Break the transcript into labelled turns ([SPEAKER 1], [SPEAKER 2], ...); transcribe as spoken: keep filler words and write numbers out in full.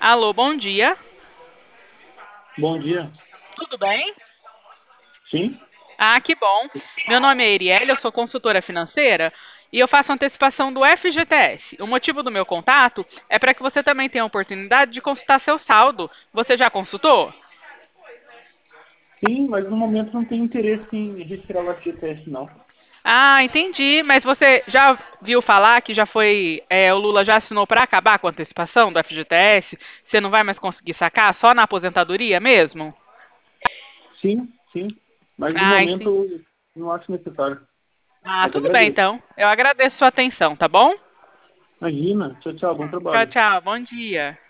[SPEAKER 1] Alô, bom dia.
[SPEAKER 2] Bom dia.
[SPEAKER 1] Tudo bem?
[SPEAKER 2] Sim?
[SPEAKER 1] Ah, que bom. Meu nome é Erielle, eu sou consultora financeira e eu faço antecipação do F G T S. O motivo do meu contato é para que você também tenha a oportunidade de consultar seu saldo. Você já consultou?
[SPEAKER 2] Sim, mas no momento não tenho interesse em retirar o F G T S, não.
[SPEAKER 1] Ah, entendi. Mas você já viu falar que já foi, é, o Lula já assinou para acabar com a antecipação do F G T S? Você não vai mais conseguir sacar só na aposentadoria mesmo?
[SPEAKER 2] Sim, sim. Mas no
[SPEAKER 1] Ah,
[SPEAKER 2] momento
[SPEAKER 1] entendi.
[SPEAKER 2] eu não acho necessário.
[SPEAKER 1] Ah,
[SPEAKER 2] Mas
[SPEAKER 1] tudo bem
[SPEAKER 2] agradeço.
[SPEAKER 1] então. Eu agradeço sua atenção, tá bom?
[SPEAKER 2] Imagina. Tchau, tchau. Bom
[SPEAKER 1] Tchau,
[SPEAKER 2] trabalho.
[SPEAKER 1] tchau. Bom dia.